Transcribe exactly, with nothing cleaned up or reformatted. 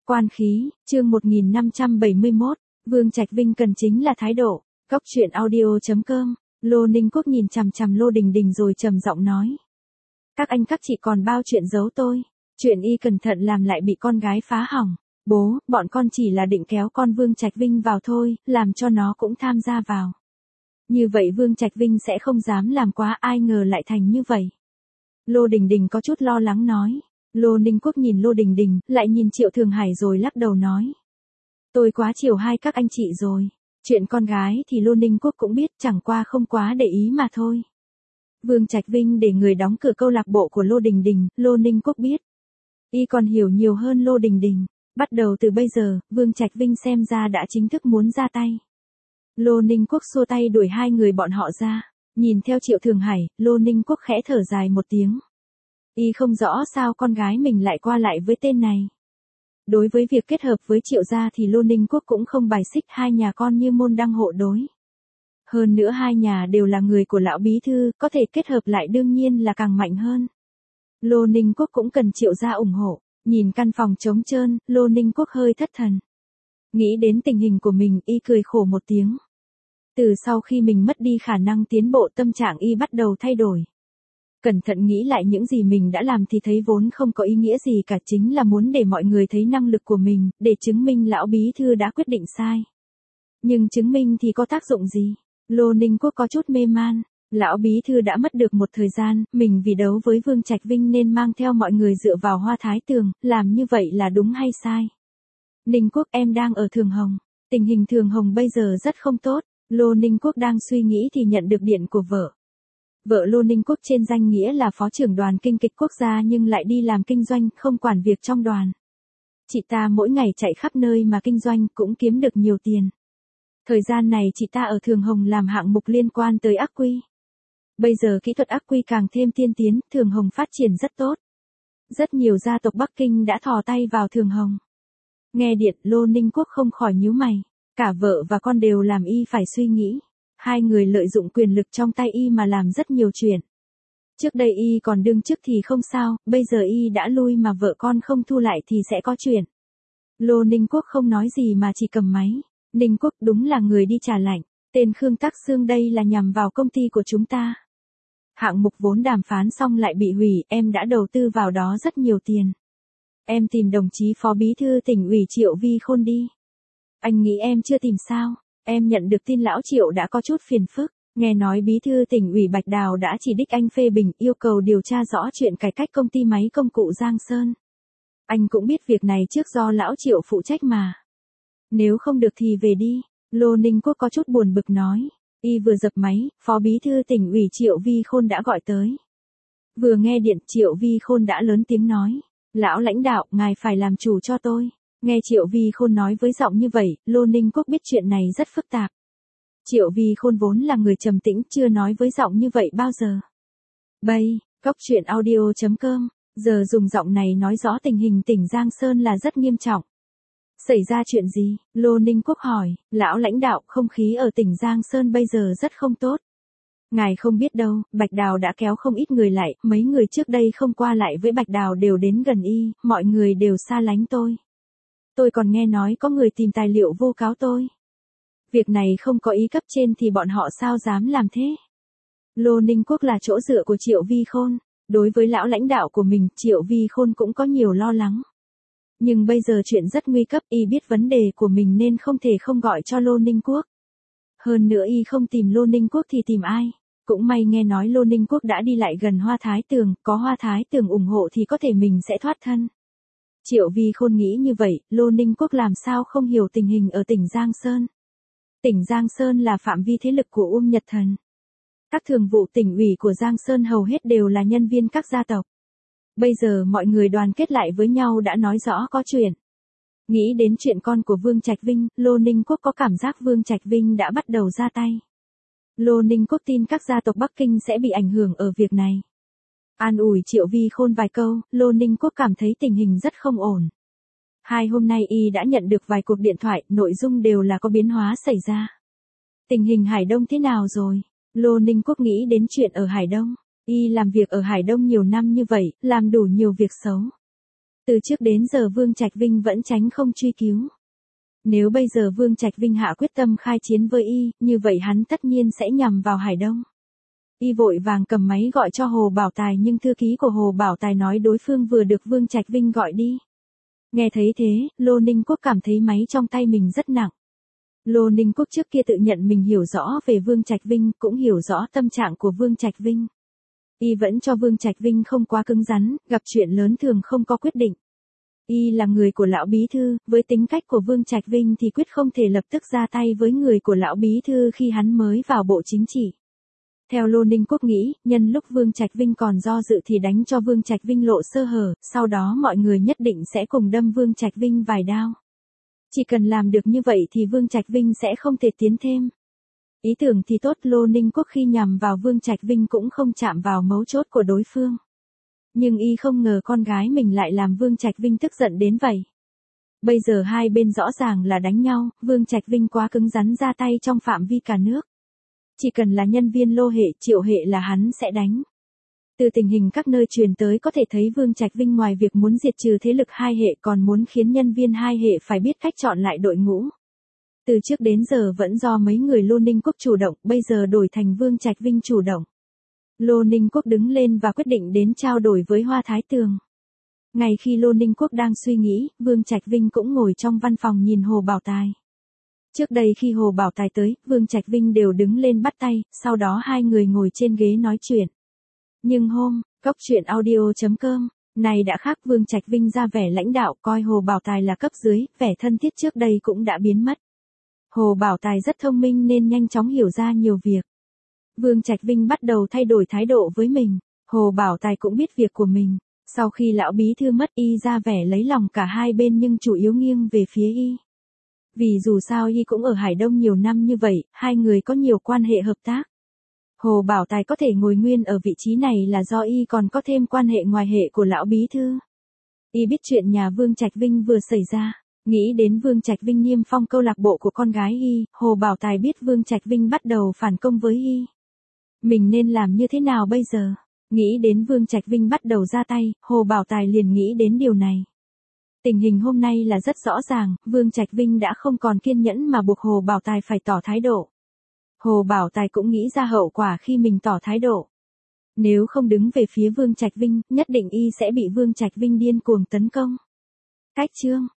Quan khí, chương một nghìn năm trăm bảy mươi mốt, Vương Trạch Vinh cần chính là thái độ. Góc truyện audio chấm com, Lô Ninh Quốc nhìn chằm chằm Lô Đình Đình rồi trầm giọng nói. Các anh các chị còn bao chuyện giấu tôi, chuyện y cẩn thận làm lại bị con gái phá hỏng. Bố, bọn con chỉ là định kéo con Vương Trạch Vinh vào thôi, làm cho nó cũng tham gia vào. Như vậy Vương Trạch Vinh sẽ không dám làm quá, ai ngờ lại thành như vậy. Lô Đình Đình có chút lo lắng nói. Lô Ninh Quốc nhìn Lô Đình Đình, lại nhìn Triệu Thường Hải rồi lắc đầu nói. Tôi quá chiều hai các anh chị rồi. Chuyện con gái thì Lô Ninh Quốc cũng biết, chẳng qua không quá để ý mà thôi. Vương Trạch Vinh để người đóng cửa câu lạc bộ của Lô Đình Đình, Lô Ninh Quốc biết. Y còn hiểu nhiều hơn Lô Đình Đình. Bắt đầu từ bây giờ, Vương Trạch Vinh xem ra đã chính thức muốn ra tay. Lô Ninh Quốc xua tay đuổi hai người bọn họ ra. Nhìn theo Triệu Thường Hải, Lô Ninh Quốc khẽ thở dài một tiếng. Y không rõ sao con gái mình lại qua lại với tên này. Đối với việc kết hợp với Triệu gia thì Lô Ninh Quốc cũng không bài xích, hai nhà con như môn đăng hộ đối. Hơn nữa hai nhà đều là người của lão bí thư, có thể kết hợp lại đương nhiên là càng mạnh hơn. Lô Ninh Quốc cũng cần Triệu gia ủng hộ. Nhìn căn phòng trống trơn, Lô Ninh Quốc hơi thất thần. Nghĩ đến tình hình của mình, y cười khổ một tiếng. Từ sau khi mình mất đi khả năng tiến bộ, tâm trạng y bắt đầu thay đổi. Cẩn thận nghĩ lại những gì mình đã làm thì thấy vốn không có ý nghĩa gì cả, chính là muốn để mọi người thấy năng lực của mình, để chứng minh lão bí thư đã quyết định sai. Nhưng chứng minh thì có tác dụng gì? Lô Ninh Quốc có chút mê man. Lão bí thư đã mất được một thời gian, mình vì đấu với Vương Trạch Vinh nên mang theo mọi người dựa vào Hoa Thái Tường, làm như vậy là đúng hay sai? Ninh Quốc, em đang ở Thường Hồng. Tình hình Thường Hồng bây giờ rất không tốt. Lô Ninh Quốc đang suy nghĩ thì nhận được điện của vợ. Vợ Lô Ninh Quốc trên danh nghĩa là phó trưởng đoàn kinh kịch quốc gia nhưng lại đi làm kinh doanh, không quản việc trong đoàn. Chị ta mỗi ngày chạy khắp nơi mà kinh doanh, cũng kiếm được nhiều tiền. Thời gian này chị ta ở Thường Hồng làm hạng mục liên quan tới ắc quy. Bây giờ kỹ thuật ắc quy càng thêm tiên tiến, Thường Hồng phát triển rất tốt. Rất nhiều gia tộc Bắc Kinh đã thò tay vào Thường Hồng. Nghe điện, Lô Ninh Quốc không khỏi nhíu mày. Cả vợ và con đều làm y phải suy nghĩ. Hai người lợi dụng quyền lực trong tay y mà làm rất nhiều chuyện. Trước đây y còn đương chức thì không sao, bây giờ y đã lui mà vợ con không thu lại thì sẽ có chuyện. Lô Ninh Quốc không nói gì mà chỉ cầm máy. Ninh Quốc đúng là người đi trả lạnh. Tên Khương Tắc Xương đây là nhằm vào công ty của chúng ta. Hạng mục vốn đàm phán xong lại bị hủy, em đã đầu tư vào đó rất nhiều tiền. Em tìm đồng chí phó bí thư tỉnh ủy Triệu Vi Khôn đi. Anh nghĩ em chưa tìm sao? Em nhận được tin lão Triệu đã có chút phiền phức. Nghe nói bí thư tỉnh ủy Bạch Đào đã chỉ đích anh phê bình, yêu cầu điều tra rõ chuyện cải cách công ty máy công cụ Giang Sơn. Anh cũng biết việc này trước do lão Triệu phụ trách mà. Nếu không được thì về đi. Lô Ninh Quốc có chút buồn bực nói. Y vừa dập máy, phó bí thư tỉnh ủy Triệu Vi Khôn đã gọi tới. Vừa nghe điện, Triệu Vi Khôn đã lớn tiếng nói. Lão lãnh đạo, ngài phải làm chủ cho tôi. Nghe Triệu Vi Khôn nói với giọng như vậy, Lô Ninh Quốc biết chuyện này rất phức tạp. Triệu Vi Khôn vốn là người trầm tĩnh, chưa nói với giọng như vậy bao giờ. Bây, góc truyện audio chấm com, giờ dùng giọng này nói rõ tình hình tỉnh Giang Sơn là rất nghiêm trọng. Xảy ra chuyện gì? Lô Ninh Quốc hỏi. Lão lãnh đạo, không khí ở tỉnh Giang Sơn bây giờ rất không tốt. Ngài không biết đâu, Bạch Đào đã kéo không ít người lại, mấy người trước đây không qua lại với Bạch Đào đều đến gần y, mọi người đều xa lánh tôi. Tôi còn nghe nói có người tìm tài liệu vô cáo tôi. Việc này không có ý cấp trên thì bọn họ sao dám làm thế? Lô Ninh Quốc là chỗ dựa của Triệu Vi Khôn. Đối với lão lãnh đạo của mình, Triệu Vi Khôn cũng có nhiều lo lắng. Nhưng bây giờ chuyện rất nguy cấp, y biết vấn đề của mình nên không thể không gọi cho Lô Ninh Quốc. Hơn nữa y không tìm Lô Ninh Quốc thì tìm ai? Cũng may nghe nói Lô Ninh Quốc đã đi lại gần Hoa Thái Tường, có Hoa Thái Tường ủng hộ thì có thể mình sẽ thoát thân. Triệu Vi Khôn nghĩ như vậy, Lô Ninh Quốc làm sao không hiểu tình hình ở tỉnh Giang Sơn. Tỉnh Giang Sơn là phạm vi thế lực của Uông Nhật Thần. Các thường vụ tỉnh ủy của Giang Sơn hầu hết đều là nhân viên các gia tộc. Bây giờ mọi người đoàn kết lại với nhau đã nói rõ có chuyện. Nghĩ đến chuyện con của Vương Trạch Vinh, Lô Ninh Quốc có cảm giác Vương Trạch Vinh đã bắt đầu ra tay. Lô Ninh Quốc tin các gia tộc Bắc Kinh sẽ bị ảnh hưởng ở việc này. An ủi Triệu Vi Khôn vài câu, Lô Ninh Quốc cảm thấy tình hình rất không ổn. Hai hôm nay y đã nhận được vài cuộc điện thoại, nội dung đều là có biến hóa xảy ra. Tình hình Hải Đông thế nào rồi? Lô Ninh Quốc nghĩ đến chuyện ở Hải Đông. Y làm việc ở Hải Đông nhiều năm như vậy, làm đủ nhiều việc xấu. Từ trước đến giờ Vương Trạch Vinh vẫn tránh không truy cứu. Nếu bây giờ Vương Trạch Vinh hạ quyết tâm khai chiến với y, như vậy hắn tất nhiên sẽ nhằm vào Hải Đông. Y vội vàng cầm máy gọi cho Hồ Bảo Tài nhưng thư ký của Hồ Bảo Tài nói đối phương vừa được Vương Trạch Vinh gọi đi. Nghe thấy thế, Lô Ninh Quốc cảm thấy máy trong tay mình rất nặng. Lô Ninh Quốc trước kia tự nhận mình hiểu rõ về Vương Trạch Vinh, cũng hiểu rõ tâm trạng của Vương Trạch Vinh. Y vẫn cho Vương Trạch Vinh không quá cứng rắn, gặp chuyện lớn thường không có quyết định. Y là người của lão bí thư, với tính cách của Vương Trạch Vinh thì quyết không thể lập tức ra tay với người của lão bí thư khi hắn mới vào bộ chính trị. Theo Lô Ninh Quốc nghĩ, nhân lúc Vương Trạch Vinh còn do dự thì đánh cho Vương Trạch Vinh lộ sơ hở, sau đó mọi người nhất định sẽ cùng đâm Vương Trạch Vinh vài đao. Chỉ cần làm được như vậy thì Vương Trạch Vinh sẽ không thể tiến thêm. Ý tưởng thì tốt, Lô Ninh Quốc khi nhằm vào Vương Trạch Vinh cũng không chạm vào mấu chốt của đối phương. Nhưng y không ngờ con gái mình lại làm Vương Trạch Vinh tức giận đến vậy. Bây giờ hai bên rõ ràng là đánh nhau, Vương Trạch Vinh quá cứng rắn ra tay trong phạm vi cả nước. Chỉ cần là nhân viên Lô hệ, Triệu hệ là hắn sẽ đánh. Từ tình hình các nơi truyền tới có thể thấy Vương Trạch Vinh ngoài việc muốn diệt trừ thế lực hai hệ còn muốn khiến nhân viên hai hệ phải biết cách chọn lại đội ngũ. Từ trước đến giờ vẫn do mấy người Lô Ninh Quốc chủ động, bây giờ đổi thành Vương Trạch Vinh chủ động. Lô Ninh Quốc đứng lên và quyết định đến trao đổi với Hoa Thái Tường. Ngay khi Lô Ninh Quốc đang suy nghĩ, Vương Trạch Vinh cũng ngồi trong văn phòng nhìn Hồ Bảo Tài. Trước đây khi Hồ Bảo Tài tới, Vương Trạch Vinh đều đứng lên bắt tay, sau đó hai người ngồi trên ghế nói chuyện. Nhưng hôm, cốc truyện audio chấm com, này đã khác, Vương Trạch Vinh ra vẻ lãnh đạo, coi Hồ Bảo Tài là cấp dưới, vẻ thân thiết trước đây cũng đã biến mất. Hồ Bảo Tài rất thông minh nên nhanh chóng hiểu ra nhiều việc. Vương Trạch Vinh bắt đầu thay đổi thái độ với mình, Hồ Bảo Tài cũng biết việc của mình. Sau khi lão bí thư mất, y ra vẻ lấy lòng cả hai bên nhưng chủ yếu nghiêng về phía y. Vì dù sao y cũng ở Hải Đông nhiều năm như vậy, hai người có nhiều quan hệ hợp tác. Hồ Bảo Tài có thể ngồi nguyên ở vị trí này là do y còn có thêm quan hệ ngoài hệ của lão bí thư. Y biết chuyện nhà Vương Trạch Vinh vừa xảy ra, nghĩ đến Vương Trạch Vinh niêm phong câu lạc bộ của con gái y, Hồ Bảo Tài biết Vương Trạch Vinh bắt đầu phản công với y. Mình nên làm như thế nào bây giờ? Nghĩ đến Vương Trạch Vinh bắt đầu ra tay, Hồ Bảo Tài liền nghĩ đến điều này. Tình hình hôm nay là rất rõ ràng, Vương Trạch Vinh đã không còn kiên nhẫn mà buộc Hồ Bảo Tài phải tỏ thái độ. Hồ Bảo Tài cũng nghĩ ra hậu quả khi mình tỏ thái độ. Nếu không đứng về phía Vương Trạch Vinh, nhất định y sẽ bị Vương Trạch Vinh điên cuồng tấn công. Cách chương